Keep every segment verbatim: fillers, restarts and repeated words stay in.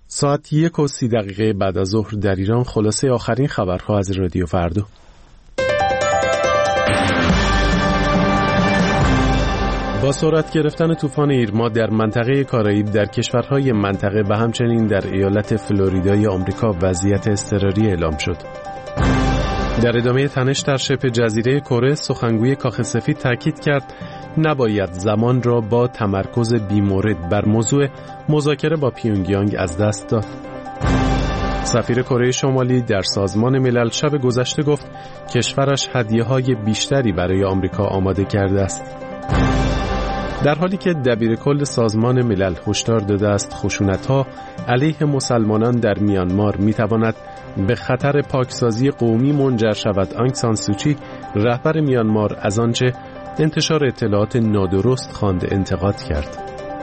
ساعت یک و سی دقیقه بعد از ظهر در ایران، خلاصه آخرین خبرها از رادیو فردا. با سرعت گرفتن طوفان ایرما در منطقه کارائیب در کشورهای منطقه و همچنین در ایالت فلوریدای آمریکا وضعیت اضطراری اعلام شد. در ادامه تنش در شبه جزیره کره، سخنگوی کاخ سفید تاکید کرد نباید زمان را با تمرکز بیمورد بر موضوع مذاکره با پیونگیانگ از دست داد. سفیر کره شمالی در سازمان ملل شب گذشته گفت کشورش هدیه‌های بیشتری برای آمریکا آماده کرده است. در حالی که دبیرکل سازمان ملل هشدار داده است خشونت‌ها علیه مسلمانان در میانمار می‌تواند به خطر پاکسازی قومی منجر شود، آنگ سان سوچی رهبر میانمار از آنچه انتشار اطلاعات نادرست خواند انتقاد کرد.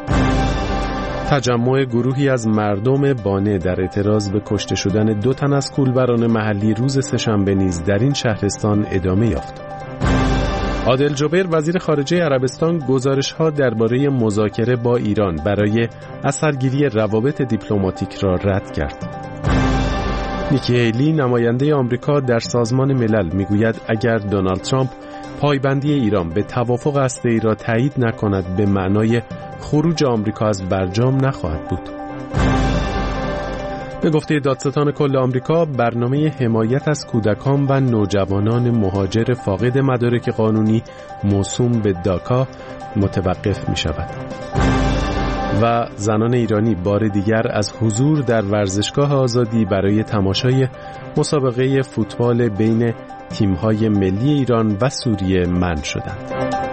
تجمع گروهی از مردم بانه در اعتراض به کشته شدن دو تن از کولبران محلی روز سه‌شنبه نیز در این شهرستان ادامه یافت. عادل جبیر وزیر خارجه عربستان گزارش‌ها درباره مذاکره با ایران برای اثرگیری روابط دیپلماتیک را رد کرد. نیکی هیلی نماینده آمریکا در سازمان ملل میگوید اگر دونالد ترامپ پایبندی ایران به توافق هسته‌ای را تایید نکند به معنای خروج آمریکا از برجام نخواهد بود. به گفته دادستان کل آمریکا، برنامه حمایت از کودکان و نوجوانان مهاجر فاقد مدارک قانونی موسوم به داکا متوقف می شود. و زنان ایرانی بار دیگر از حضور در ورزشگاه آزادی برای تماشای مسابقه فوتبال بین تیم‌های ملی ایران و سوریه منع شدند.